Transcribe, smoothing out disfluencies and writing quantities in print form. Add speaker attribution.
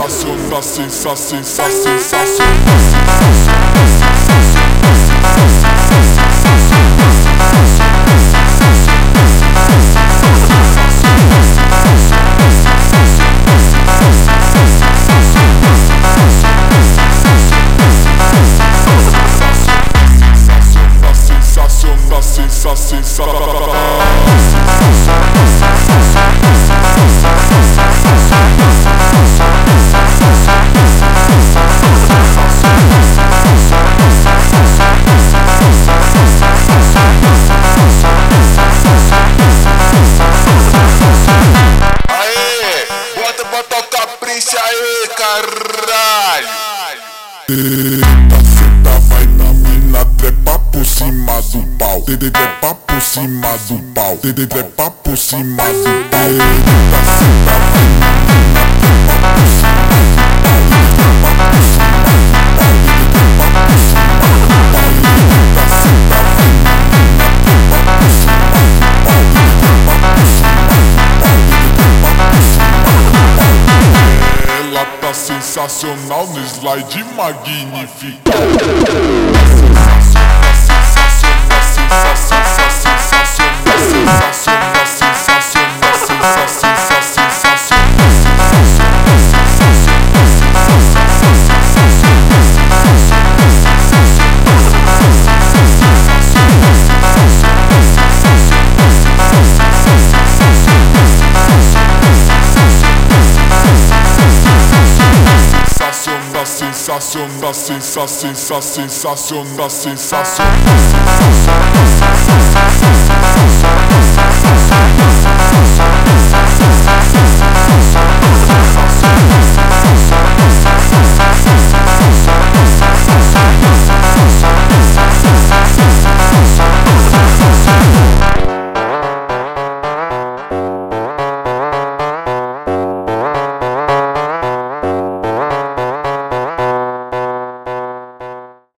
Speaker 1: Caralho!
Speaker 2: Senta, vai na mina, trepa por cima do pau. Trepa por cima do pau. Trepa por cima do pau. Senta, vai na mina, trepa por cima do pau. Trepa por cima do pau. Trepa por cima do pau. Senta, vai na mina, trepa por cima do pau. Trepa por cima do pau. Trepa por cima do pau. Ela tá sensacional no slide magnífico. Sensacional, sensacional, sensacional.